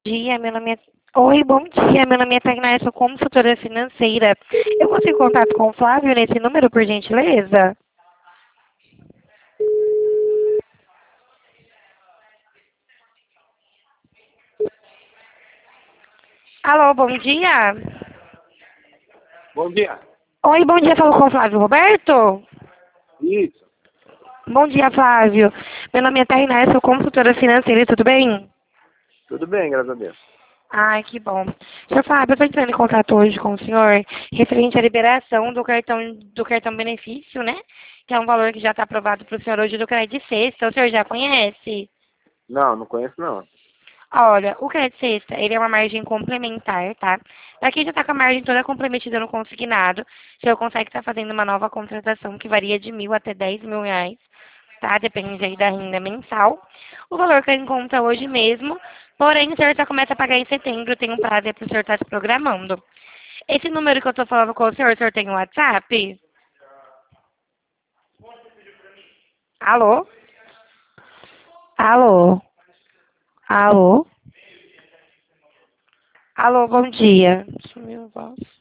Dia, meu nome é... Oi, bom dia, meu nome é Tainá, eu sou consultora financeira. Eu consigo contato com o Flávio nesse número, por gentileza? Alô, bom dia. Bom dia. Oi, bom dia, falo com o Flávio Roberto? Isso. Bom dia, Flávio. Meu nome é Tainá, eu sou consultora financeira, tudo bem? Tudo bem, graças a Deus. Ai, que bom. Senhor Fábio, eu estou entrando em contato hoje com o senhor referente à liberação do cartão benefício, né? Que é um valor que já está aprovado para o senhor hoje do crédito sexta. O senhor já conhece? Não, não conheço não. Olha, o crédito sexta, ele é uma margem complementar, tá? Pra quem já está com a margem toda comprometida no consignado, o senhor consegue estar fazendo uma nova contratação que varia de 1.000 até 10.000 reais, tá? Depende aí da renda mensal. O valor que eu encontro hoje mesmo, porém o senhor só começa a pagar em setembro, tem um prazo aí pro senhor estar se programando. Esse número que eu tô falando com o senhor tem o WhatsApp? Alô? Alô? Alô? Alô, bom dia. Sumiu a voz.